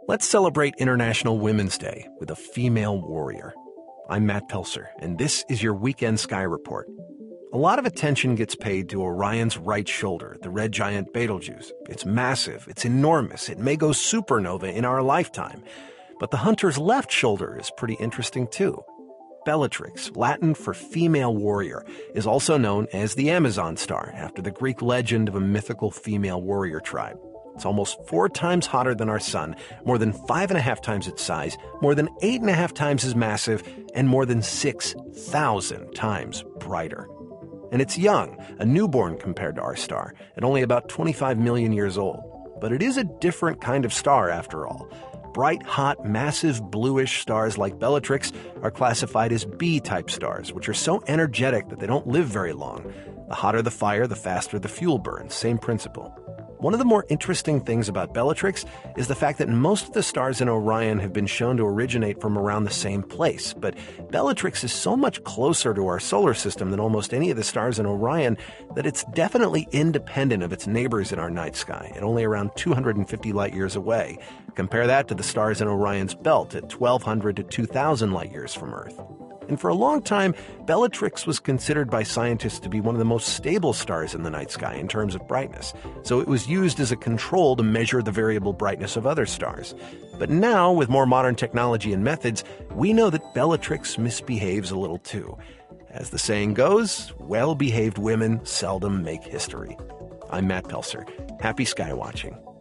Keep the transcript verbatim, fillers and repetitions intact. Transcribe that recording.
Let's celebrate International Women's Day with a female warrior. I'm Matt Pelser, and this is your Weekend Sky Report. A lot of attention gets paid to Orion's right shoulder, the red giant Betelgeuse. It's massive, it's enormous, it may go supernova in our lifetime. But the hunter's left shoulder is pretty interesting too. Bellatrix, Latin for female warrior, is also known as the Amazon star, after the Greek legend of a mythical female warrior tribe. It's almost four times hotter than our sun, more than five and a half times its size, more than eight and a half times as massive, and more than six thousand times brighter. And it's young, a newborn compared to our star, at only about twenty-five million years old. But it is a different kind of star after all. Bright, hot, massive, bluish stars like Bellatrix are classified as B-type stars, which are so energetic that they don't live very long. The hotter the fire, the faster the fuel burn. Same principle. One of the more interesting things about Bellatrix is the fact that most of the stars in Orion have been shown to originate from around the same place, but Bellatrix is so much closer to our solar system than almost any of the stars in Orion that it's definitely independent of its neighbors in our night sky, at only around two hundred fifty light-years away. Compare that to the stars in Orion's belt at twelve hundred to two thousand light-years from Earth. And for a long time, Bellatrix was considered by scientists to be one of the most stable stars in the night sky in terms of brightness, so it was used as a control to measure the variable brightness of other stars. But now, with more modern technology and methods, we know that Bellatrix misbehaves a little too. As the saying goes, well-behaved women seldom make history. I'm Matt Pelser. Happy sky watching.